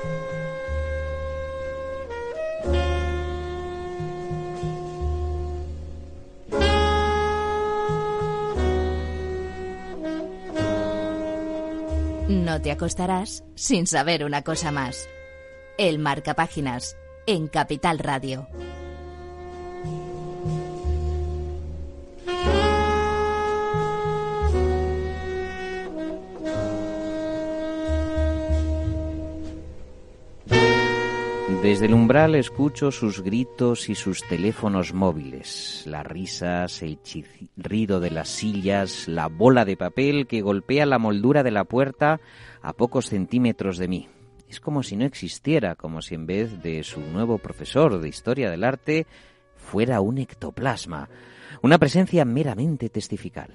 No te acostarás sin saber una cosa más. El Marcapáginas, en Capital Radio. Desde el umbral escucho sus gritos y sus teléfonos móviles, las risas, el chirrido de las sillas, la bola de papel que golpea la moldura de la puerta a pocos centímetros de mí. Es como si no existiera, como si en vez de su nuevo profesor de Historia del Arte fuera un ectoplasma, una presencia meramente testifical.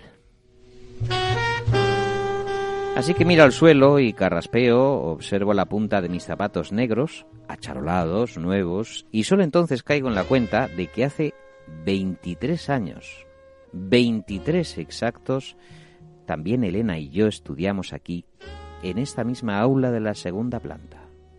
Así que miro al suelo y carraspeo, observo la punta de mis zapatos negros, acharolados, nuevos, y solo entonces caigo en la cuenta de que hace 23 años, 23 exactos, también Elena y yo estudiamos aquí, en esta misma aula de la segunda planta.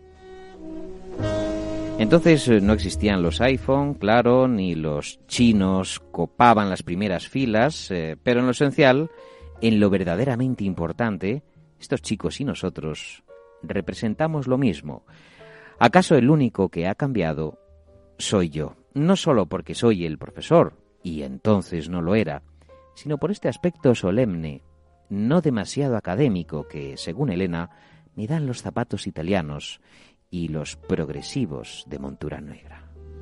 Entonces no existían los iPhone, claro, ni los chinos copaban las primeras filas, pero en lo esencial, en lo verdaderamente importante, estos chicos y nosotros representamos lo mismo. ¿Acaso el único que ha cambiado soy yo? No solo porque soy el profesor, y entonces no lo era, sino por este aspecto solemne, no demasiado académico, que, según Elena, me dan los zapatos italianos y los progresivos de montura negra.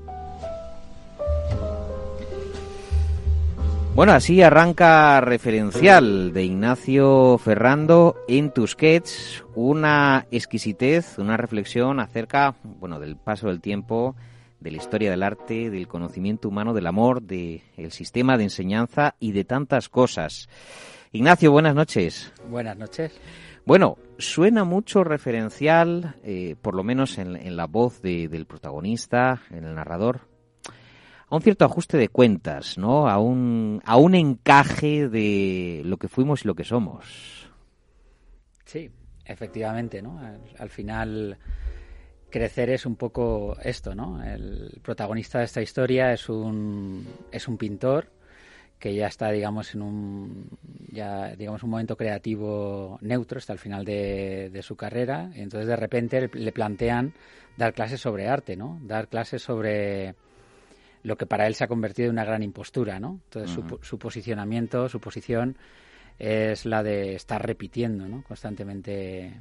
Bueno, así arranca Referencial de Ignacio Ferrando en Tusquets, una exquisitez, una reflexión acerca, del paso del tiempo, de la historia del arte, del conocimiento humano, del amor, del sistema de enseñanza y de tantas cosas. Ignacio, buenas noches. Buenas noches. Bueno, suena mucho Referencial, por lo menos en la voz del protagonista, en el narrador, a un cierto ajuste de cuentas, ¿no? A un encaje de lo que fuimos y lo que somos. Sí, efectivamente, ¿no? Al final, crecer es un poco esto, ¿no? El protagonista de esta historia es un pintor que ya está, digamos, en un momento creativo neutro, está al final de su carrera, y entonces de repente le plantean dar clases sobre arte, ¿no? Dar clases sobre lo que para él se ha convertido en una gran impostura, ¿no? Entonces su posicionamiento, su posición es la de estar repitiendo, ¿no? Constantemente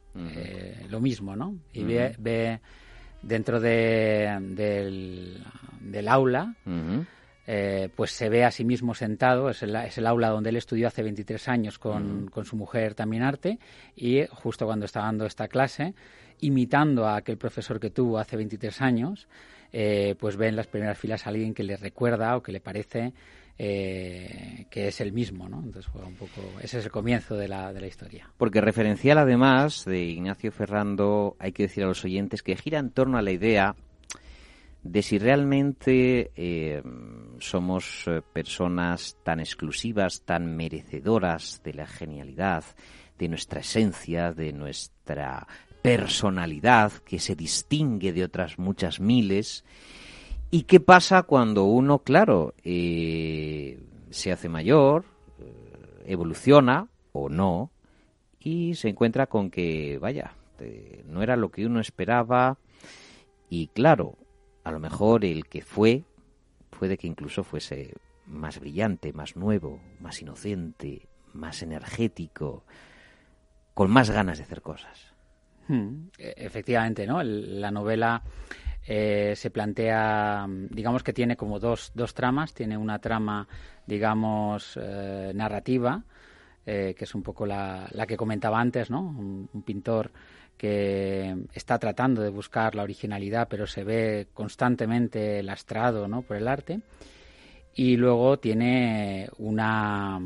lo mismo, ¿no? Y ve dentro del aula, pues se ve a sí mismo sentado, es el aula donde él estudió hace 23 años con su mujer también arte, y justo cuando está dando esta clase, imitando a aquel profesor que tuvo hace 23 años, pues ve en las primeras filas a alguien que le recuerda o que le parece que es el mismo, ¿no? Entonces fue un poco, ese es el comienzo de la historia. Porque Referencial, además, de Ignacio Ferrando, hay que decir a los oyentes que gira en torno a la idea de si realmente somos personas tan exclusivas, tan merecedoras de la genialidad, de nuestra esencia, de nuestra personalidad que se distingue de otras muchas miles. ¿Y qué pasa cuando uno, claro, se hace mayor, evoluciona o no, y se encuentra con que, no era lo que uno esperaba, y claro, a lo mejor el que puede que incluso fuese más brillante, más nuevo, más inocente, más energético, con más ganas de hacer cosas? Efectivamente, ¿no? La novela se plantea, digamos que tiene como dos tramas. Tiene una trama, digamos, narrativa, que es un poco la que comentaba antes, ¿no? Un pintor que está tratando de buscar la originalidad, pero se ve constantemente lastrado, ¿no?, por el arte. Y luego tiene una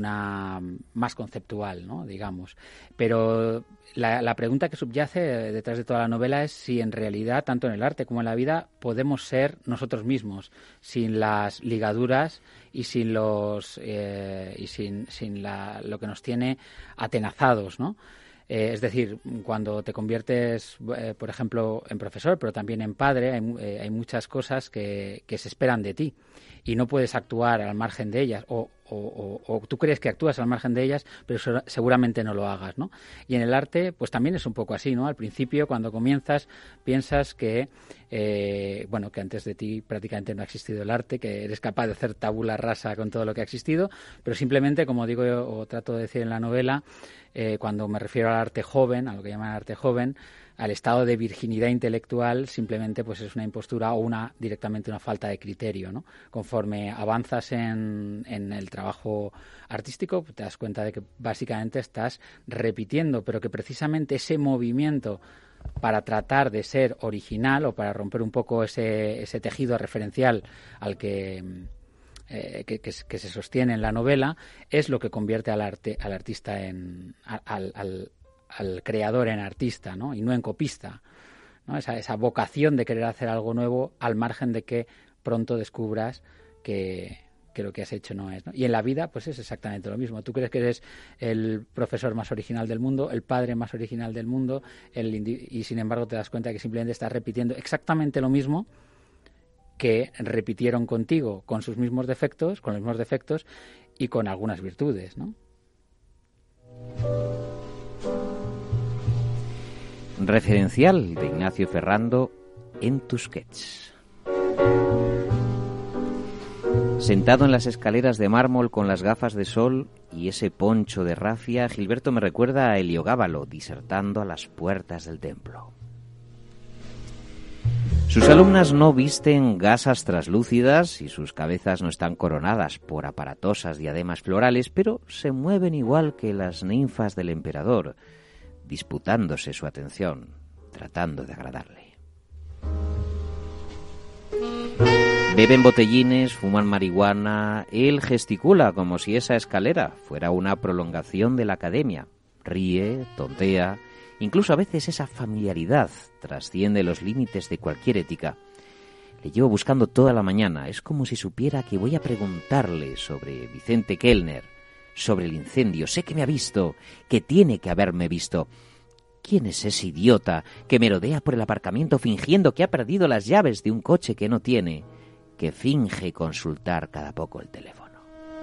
más conceptual, ¿no?, digamos. Pero la pregunta que subyace detrás de toda la novela es si en realidad, tanto en el arte como en la vida, podemos ser nosotros mismos, sin las ligaduras y sin lo que nos tiene atenazados, ¿no? Es decir, cuando te conviertes, por ejemplo, en profesor, pero también en padre, hay muchas cosas que se esperan de ti y no puedes actuar al margen de ellas, o tú crees que actúas al margen de ellas, pero seguramente no lo hagas, ¿no? Y en el arte, pues también es un poco así, ¿no? Al principio, cuando comienzas, piensas que, que antes de ti prácticamente no ha existido el arte, que eres capaz de hacer tabula rasa con todo lo que ha existido, pero simplemente, como digo yo, o trato de decir en la novela, cuando me refiero al arte joven, a lo que llaman arte joven, al estado de virginidad intelectual, simplemente pues es una impostura o directamente una falta de criterio, ¿no? Conforme avanzas en el trabajo artístico, te das cuenta de que básicamente estás repitiendo, pero que precisamente ese movimiento para tratar de ser original o para romper un poco ese tejido referencial al que se sostiene en la novela, es lo que convierte al artista al creador en artista, ¿no? Y no en copista, ¿no? Esa vocación de querer hacer algo nuevo al margen de que pronto descubras que lo que has hecho no es, ¿no? Y en la vida pues es exactamente lo mismo. Tú crees que eres el profesor más original del mundo, el padre más original del mundo, y sin embargo te das cuenta que simplemente estás repitiendo exactamente lo mismo que repitieron contigo con los mismos defectos y con algunas virtudes, ¿no? Referencial de Ignacio Ferrando en Tusquets. Sentado en las escaleras de mármol con las gafas de sol y ese poncho de rafia, Gilberto me recuerda a Heliogábalo disertando a las puertas del templo. Sus alumnas no visten gasas traslúcidas y sus cabezas no están coronadas por aparatosas diademas florales, pero se mueven igual que las ninfas del emperador, disputándose su atención, tratando de agradarle. Beben botellines, fuman marihuana, él gesticula como si esa escalera fuera una prolongación de la academia. Ríe, tontea, incluso a veces esa familiaridad trasciende los límites de cualquier ética. Le llevo buscando toda la mañana, es como si supiera que voy a preguntarle sobre Vicente Kellner, sobre el incendio. Sé que me ha visto, que tiene que haberme visto. ¿Quién es ese idiota que merodea por el aparcamiento fingiendo que ha perdido las llaves de un coche que no tiene, que finge consultar cada poco el teléfono?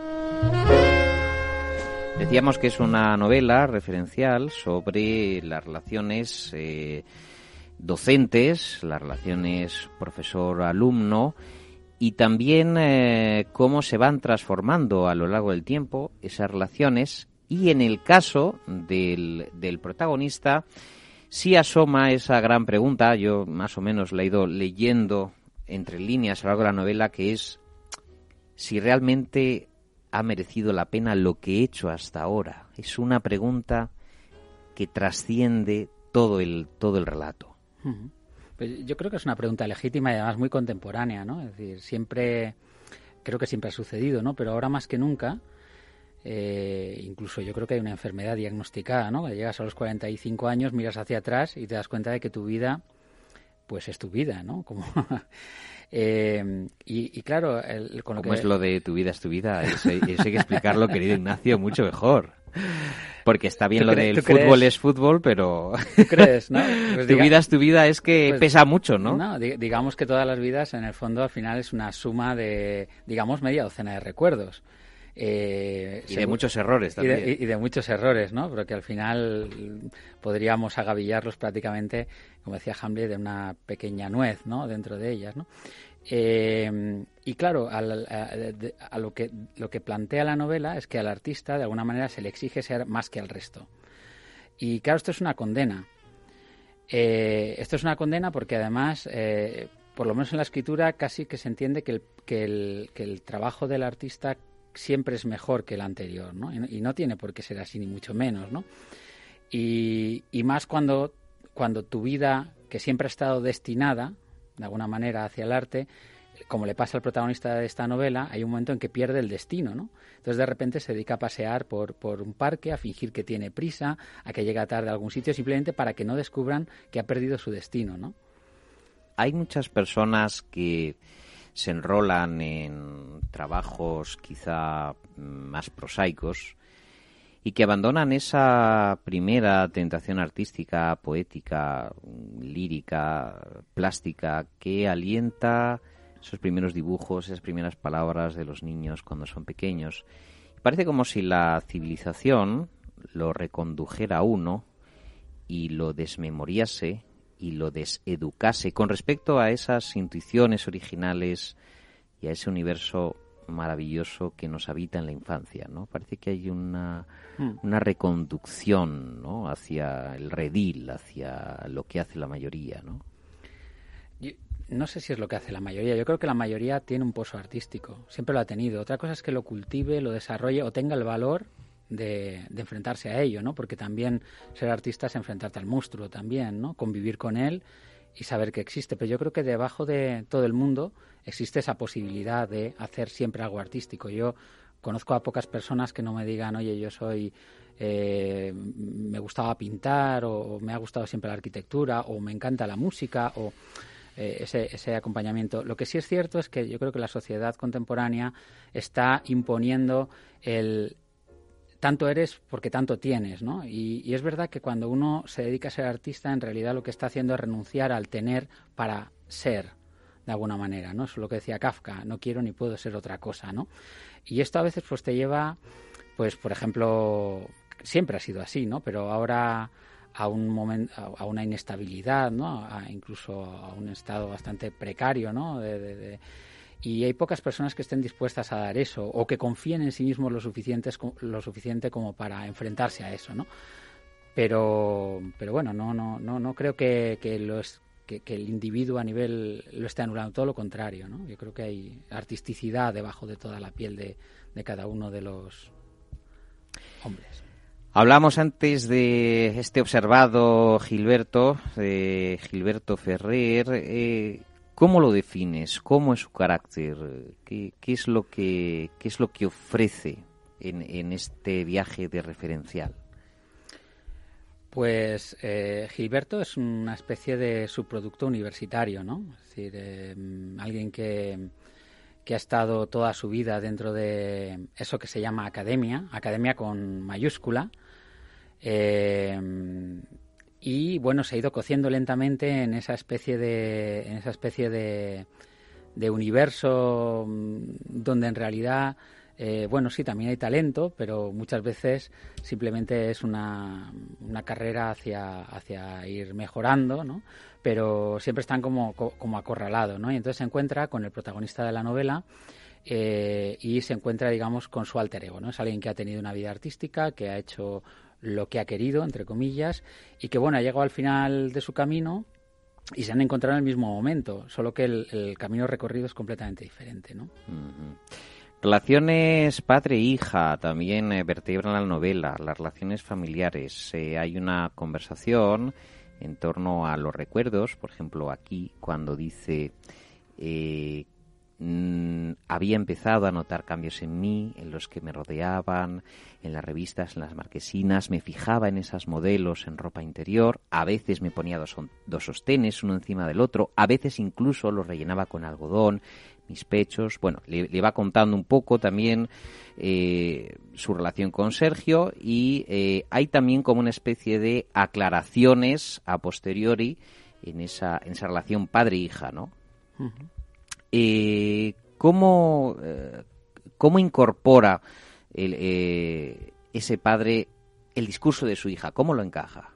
Decíamos que es una novela referencial sobre las relaciones docentes, las relaciones profesor-alumno, y también cómo se van transformando a lo largo del tiempo esas relaciones. Y en el caso del protagonista sí asoma esa gran pregunta, yo más o menos la he ido leyendo entre líneas a lo largo de la novela, que es si realmente ha merecido la pena lo que he hecho hasta ahora. Es una pregunta que trasciende todo el relato. Pues yo creo que es una pregunta legítima y además muy contemporánea, ¿no? Es decir, creo que siempre ha sucedido, ¿no? Pero ahora más que nunca, incluso yo creo que hay una enfermedad diagnosticada, ¿no? Cuando llegas a los 45 años, miras hacia atrás y te das cuenta de que tu vida, pues es tu vida, ¿no? Como y claro, con lo ¿Cómo es lo de tu vida es tu vida? Eso hay que explicarlo, querido Ignacio, mucho mejor. Porque está bien lo del fútbol es fútbol, pero ¿tú crees, no? Pues tu vida es tu vida, es que pues, pesa mucho, ¿no? No, digamos que todas las vidas, en el fondo, al final es una suma de, digamos, media docena de recuerdos. Y de muchos errores también. Y de muchos errores, ¿no? Pero que al final podríamos agavillarlos prácticamente, como decía Hamlet, de una pequeña nuez, ¿no? Dentro de ellas, ¿no? Y claro, a lo que plantea la novela es que al artista de alguna manera se le exige ser más que al resto. Y claro, esto es una condena. Esto es una condena porque además, por lo menos en la escritura, casi que se entiende que el trabajo del artista siempre es mejor que el anterior, ¿no? Y no tiene por qué ser así, ni mucho menos, ¿no? Y más cuando tu vida, que siempre ha estado destinada de alguna manera hacia el arte, como le pasa al protagonista de esta novela, hay un momento en que pierde el destino, ¿no? Entonces de repente se dedica a pasear por un parque, a fingir que tiene prisa, a que llega tarde a algún sitio, simplemente para que no descubran que ha perdido su destino, ¿no? Hay muchas personas que se enrolan en trabajos quizá más prosaicos y que abandonan esa primera tentación artística, poética, lírica, plástica, que alienta esos primeros dibujos, esas primeras palabras de los niños cuando son pequeños. Parece como si la civilización lo recondujera a uno y lo desmemoriase y lo deseducase con respecto a esas intuiciones originales y a ese universo maravilloso que nos habita en la infancia, ¿no? Parece que hay una reconducción, ¿no?, hacia el redil, hacia lo que hace la mayoría, ¿no? Yo no sé si es lo que hace la mayoría. Yo creo que la mayoría tiene un pozo artístico. Siempre lo ha tenido. Otra cosa es que lo cultive, lo desarrolle o tenga el valor de enfrentarse a ello, ¿no? Porque también ser artista es enfrentarte al monstruo también, ¿no? Convivir con él y saber que existe. Pero yo creo que debajo de todo el mundo existe esa posibilidad de hacer siempre algo artístico. Yo conozco a pocas personas que no me digan, oye, yo soy... me gustaba pintar, o me ha gustado siempre la arquitectura, o me encanta la música, o ese acompañamiento. Lo que sí es cierto es que yo creo que la sociedad contemporánea está imponiendo el tanto eres porque tanto tienes, ¿no? Y es verdad que cuando uno se dedica a ser artista, en realidad lo que está haciendo es renunciar al tener para ser, de alguna manera, ¿no? Eso es lo que decía Kafka, no quiero ni puedo ser otra cosa, ¿no? Y esto a veces pues te lleva, pues por ejemplo, siempre ha sido así, ¿no? Pero ahora a un momento, a una inestabilidad, ¿no? Incluso a un estado bastante precario, ¿no? Y hay pocas personas que estén dispuestas a dar eso o que confíen en sí mismos lo suficiente como para enfrentarse a eso, ¿no? Pero bueno, no creo que el individuo a nivel lo esté anulando, todo lo contrario, ¿no? Yo creo que hay artisticidad debajo de toda la piel de cada uno de los hombres. Hablamos antes de este observado Gilberto Ferrer. ¿Cómo lo defines? ¿Cómo es su carácter? ¿Qué es lo que ofrece en este viaje de referencial? Pues Gilberto es una especie de subproducto universitario, ¿no? Es decir, alguien que ha estado toda su vida dentro de eso que se llama academia con mayúscula, y bueno, se ha ido cociendo lentamente en esa especie de universo donde en realidad bueno, sí, también hay talento, pero muchas veces simplemente es una carrera hacia ir mejorando, ¿no? Pero siempre están como acorralados, ¿no? Y entonces se encuentra con el protagonista de la novela y se encuentra, digamos, con su alter ego, ¿no? Es alguien que ha tenido una vida artística, que ha hecho lo que ha querido, entre comillas, y que, bueno, ha llegado al final de su camino y se han encontrado en el mismo momento, solo que el camino recorrido es completamente diferente, ¿no? Uh-huh. Relaciones padre-hija también vertebran la novela, las relaciones familiares. Hay una conversación en torno a los recuerdos, por ejemplo, aquí cuando dice había empezado a notar cambios en mí, en los que me rodeaban, en las revistas, en las marquesinas, me fijaba en esas modelos en ropa interior, a veces me ponía dos sostenes uno encima del otro, a veces incluso los rellenaba con algodón, mis pechos. Bueno, le va contando un poco también su relación con Sergio y hay también como una especie de aclaraciones a posteriori en esa relación padre-hija, ¿no? Uh-huh. ¿Cómo incorpora ese padre el discurso de su hija? ¿Cómo lo encaja?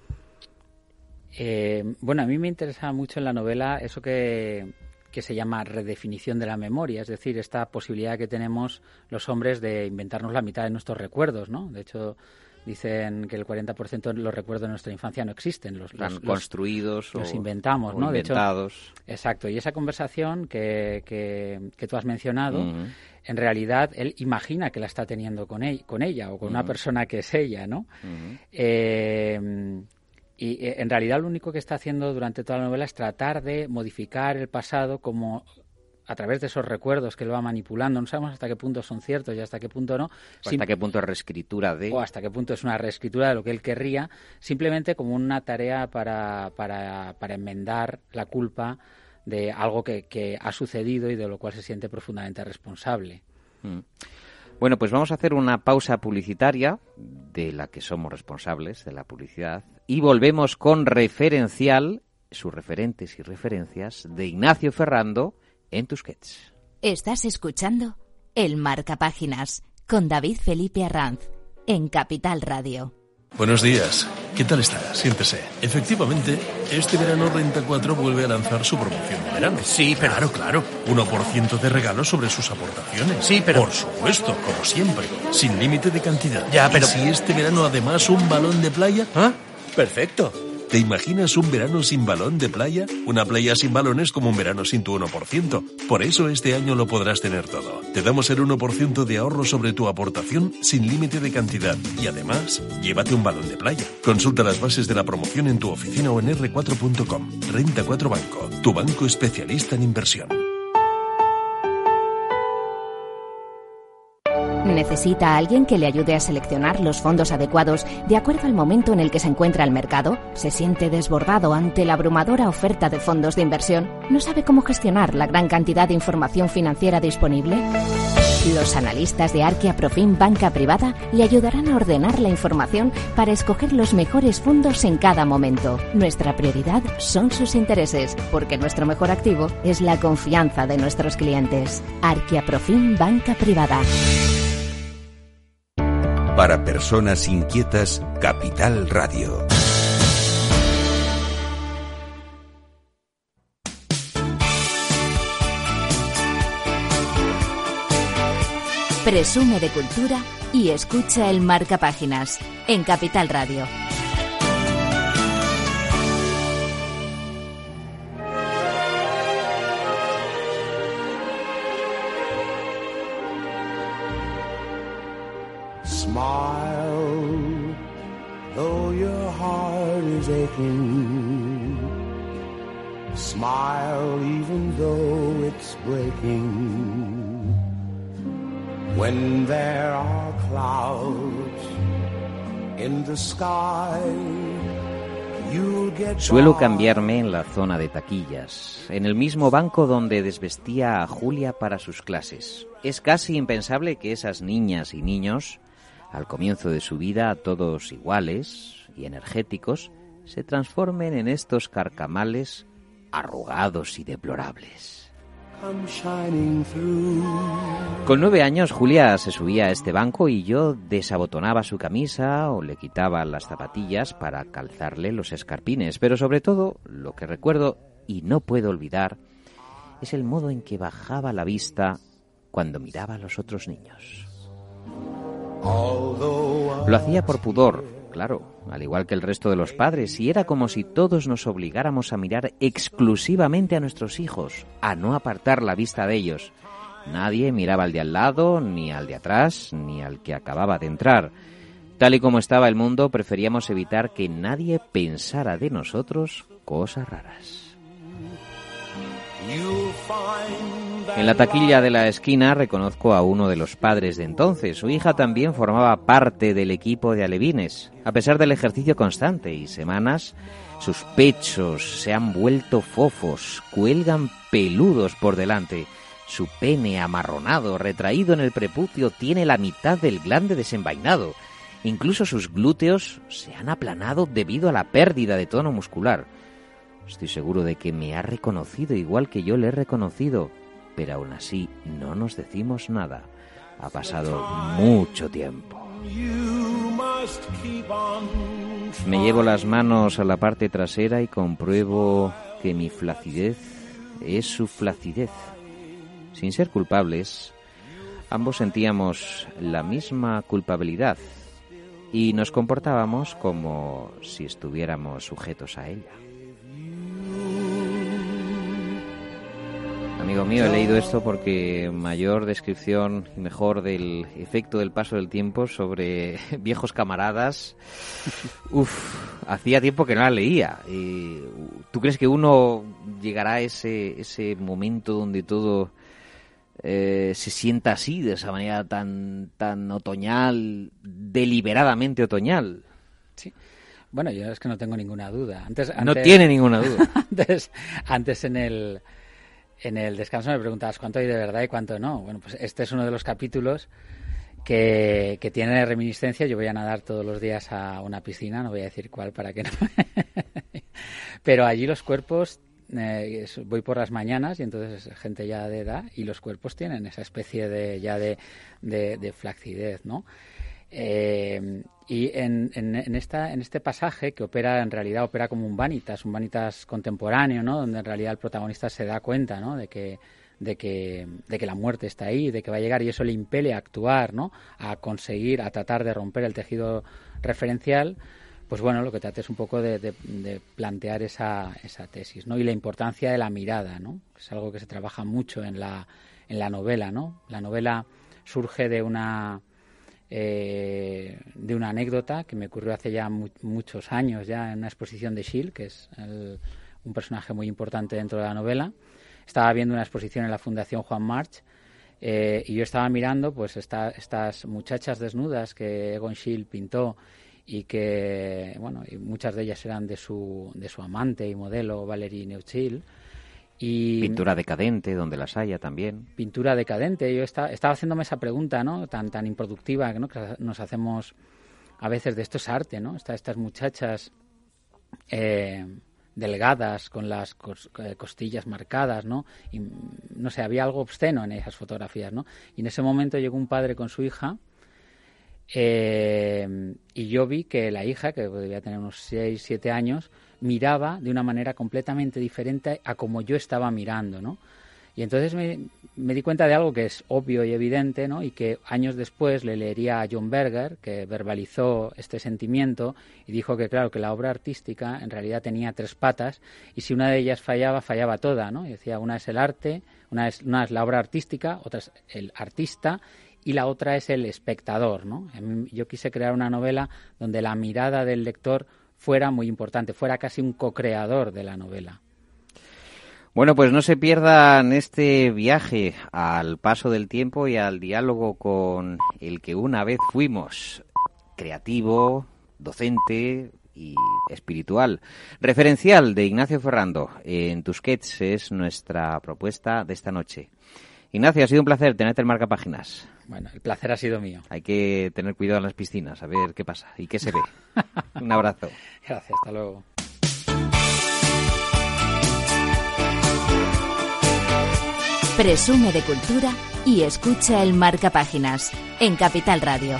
Bueno, a mí me interesa mucho en la novela eso que se llama redefinición de la memoria, es decir, esta posibilidad que tenemos los hombres de inventarnos la mitad de nuestros recuerdos, ¿no? De hecho, dicen que el 40% de los recuerdos de nuestra infancia no existen, los construidos los inventamos, ¿no? Inventados. De hecho, exacto. Y esa conversación que tú has mencionado, uh-huh, en realidad él imagina que la está teniendo con ella o con uh-huh, una persona que es ella, ¿no? Uh-huh. Y en realidad lo único que está haciendo durante toda la novela es tratar de modificar el pasado como a través de esos recuerdos que lo va manipulando. No sabemos hasta qué punto son ciertos y hasta qué punto no. Hasta qué punto es reescritura de... O hasta qué punto es una reescritura de lo que él querría, simplemente como una tarea para enmendar la culpa de algo que ha sucedido y de lo cual se siente profundamente responsable. Bueno, pues vamos a hacer una pausa publicitaria de la que somos responsables, de la publicidad, y volvemos con Referencial, sus referentes y referencias de Ignacio Ferrando en Tusquets. Estás escuchando El Marcapáginas con David Felipe Arranz en Capital Radio. Buenos días. ¿Qué tal está? Siéntese. Efectivamente, este verano Renta 4 vuelve a lanzar su promoción de verano. Sí, pero... Claro. 1% de regalo sobre sus aportaciones. Sí, pero... Por supuesto, como siempre. Sin límite de cantidad. Ya, pero... ¿Y si este verano además un balón de playa? ¿Ah? Perfecto. ¿Te imaginas un verano sin balón de playa? Una playa sin balón es como un verano sin tu 1%. Por eso este año lo podrás tener todo. Te damos el 1% de ahorro sobre tu aportación sin límite de cantidad. Y además, llévate un balón de playa. Consulta las bases de la promoción en tu oficina o en r4.com. Renta 4 Banco, tu banco especialista en inversión. ¿Necesita a alguien que le ayude a seleccionar los fondos adecuados de acuerdo al momento en el que se encuentra el mercado? ¿Se siente desbordado ante la abrumadora oferta de fondos de inversión? ¿No sabe cómo gestionar la gran cantidad de información financiera disponible? Los analistas de Arquia Profim Banca Privada le ayudarán a ordenar la información para escoger los mejores fondos en cada momento. Nuestra prioridad son sus intereses, porque nuestro mejor activo es la confianza de nuestros clientes. Arquia Profim Banca Privada. Para personas inquietas, Capital Radio. Presume de cultura y escucha El Marcapáginas en Capital Radio. Smile, though your heart is aching. Smile, even though it's breaking. When there are clouds in the sky, you'll get by. Suelo cambiarme en la zona de taquillas, en el mismo banco donde desvestía a Julia para sus clases. Es casi impensable que esas niñas y niños, al comienzo de su vida todos iguales y energéticos, se transformen en estos carcamales arrugados y deplorables. Con 9 años, Julia se subía a este banco y yo desabotonaba su camisa o le quitaba las zapatillas para calzarle los escarpines. Pero sobre todo, lo que recuerdo y no puedo olvidar es el modo en que bajaba la vista cuando miraba a los otros niños. Lo hacía por pudor, claro, al igual que el resto de los padres, y era como si todos nos obligáramos a mirar exclusivamente a nuestros hijos, a no apartar la vista de ellos. Nadie miraba al de al lado, ni al de atrás, ni al que acababa de entrar. Tal y como estaba el mundo, preferíamos evitar que nadie pensara de nosotros cosas raras. En la taquilla de la esquina reconozco a uno de los padres de entonces. Su hija también formaba parte del equipo de alevines. A pesar del ejercicio constante y semanas, sus pechos se han vuelto fofos, cuelgan peludos por delante. Su pene amarronado, retraído en el prepucio, tiene la mitad del glande desenvainado. Incluso sus glúteos se han aplanado debido a la pérdida de tono muscular. Estoy seguro de que me ha reconocido igual que yo le he reconocido, pero aún así no nos decimos nada. Ha pasado mucho tiempo. Me llevo las manos a la parte trasera y compruebo que mi flacidez es su flacidez. Sin ser culpables, ambos sentíamos la misma culpabilidad y nos comportábamos como si estuviéramos sujetos a ella. Amigo mío, he leído esto porque mayor descripción y mejor del efecto del paso del tiempo sobre viejos camaradas. Hacía tiempo que no la leía. ¿Tú crees que uno llegará a ese momento donde todo se sienta así, de esa manera tan otoñal, deliberadamente otoñal? Sí. Bueno, yo es que no tengo ninguna duda. Antes no tiene ninguna duda. Antes en el descanso me preguntabas cuánto hay de verdad y cuánto no. Bueno, pues este es uno de los capítulos que tiene reminiscencias. Yo voy a nadar todos los días a una piscina, no voy a decir cuál para que no... Pero allí los cuerpos, voy por las mañanas y entonces gente ya de edad y los cuerpos tienen esa especie de flacidez, ¿no? Y en este pasaje que en realidad opera como un vanitas contemporáneo, ¿no? Donde en realidad el protagonista se da cuenta, ¿no? de que la muerte está ahí, de que va a llegar, y eso le impele a actuar, ¿no? A conseguir, a tratar de romper el tejido referencial. Pues bueno, lo que trata es un poco de plantear esa tesis, ¿no? Y la importancia de la mirada, ¿no? Es algo que se trabaja mucho en la novela, ¿no? La novela surge de una anécdota que me ocurrió hace ya muchos años, ya en una exposición de Schill, que es un personaje muy importante dentro de la novela. Estaba viendo una exposición en la Fundación Juan March y yo estaba mirando pues estas muchachas desnudas que Egon Schill pintó y que, bueno, y muchas de ellas eran de su amante y modelo Valerie Neutschil. Y pintura decadente, donde las haya también. Pintura decadente. Yo estaba haciéndome esa pregunta, ¿no? Tan improductiva, ¿no? Que nos hacemos a veces de esto es arte, ¿no? Estas muchachas delgadas, con las costillas marcadas, ¿no? Y, no sé, había algo obsceno en esas fotografías, ¿no? Y en ese momento llegó un padre con su hija y yo vi que la hija, que debía tener unos 6, 7 años, miraba de una manera completamente diferente a como yo estaba mirando, ¿no? Y entonces me di cuenta de algo que es obvio y evidente, ¿no? Y que años después le leería a John Berger, que verbalizó este sentimiento y dijo que, claro, que la obra artística en realidad tenía 3 patas y si una de ellas fallaba toda, ¿no? Y decía, una es el arte, una es la obra artística, otra es el artista y la otra es el espectador, ¿no? Yo quise crear una novela donde la mirada del lector fuera muy importante, fuera casi un co-creador de la novela. Bueno, pues no se pierdan este viaje al paso del tiempo y al diálogo con el que una vez fuimos, creativo, docente y espiritual. Referencial de Ignacio Ferrando en Tusquets es nuestra propuesta de esta noche. Ignacio, ha sido un placer tenerte en Marcapáginas. Bueno, el placer ha sido mío. Hay que tener cuidado en las piscinas, a ver qué pasa y qué se ve. Un abrazo. Gracias, hasta luego. Presume de cultura y escucha el Marcapáginas en Capital Radio.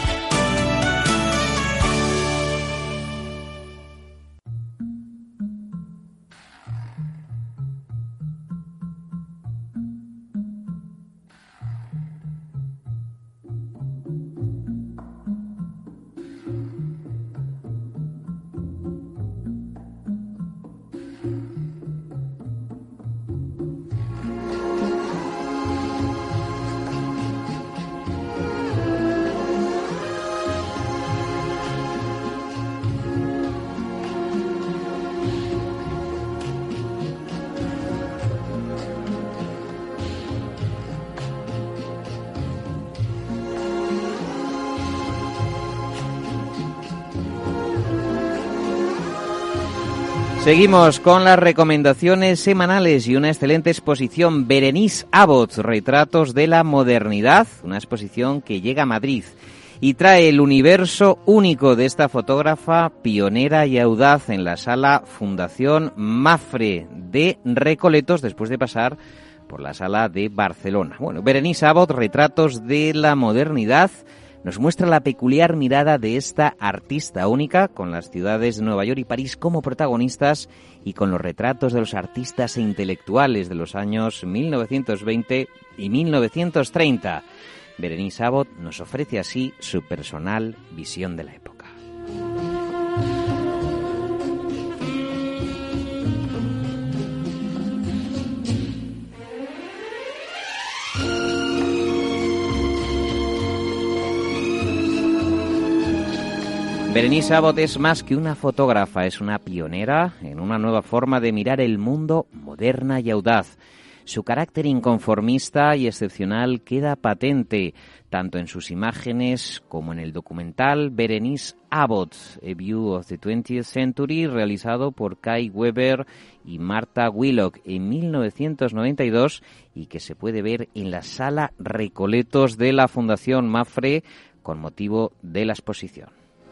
Seguimos con las recomendaciones semanales y una excelente exposición. Berenice Abbott, Retratos de la Modernidad, una exposición que llega a Madrid y trae el universo único de esta fotógrafa pionera y audaz en la sala Fundación Mafre de Recoletos, después de pasar por la sala de Barcelona. Bueno, Berenice Abbott, Retratos de la Modernidad, nos muestra la peculiar mirada de esta artista única, con las ciudades de Nueva York y París como protagonistas y con los retratos de los artistas e intelectuales de los años 1920 y 1930. Berenice Abbott nos ofrece así su personal visión de la época. Berenice Abbott es más que una fotógrafa, es una pionera en una nueva forma de mirar el mundo, moderna y audaz. Su carácter inconformista y excepcional queda patente tanto en sus imágenes como en el documental Berenice Abbott, A View of the 20th Century, realizado por Kai Weber y Martha Willock en 1992 y que se puede ver en la Sala Recoletos de la Fundación Mapfre con motivo de la exposición.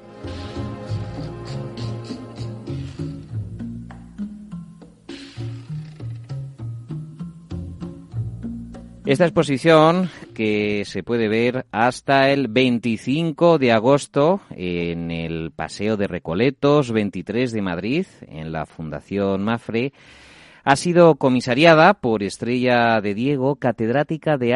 Esta exposición, que se puede ver hasta el 25 de agosto en el Paseo de Recoletos 23 de Madrid, en la Fundación Mapfre, ha sido comisariada por Estrella de Diego, catedrática de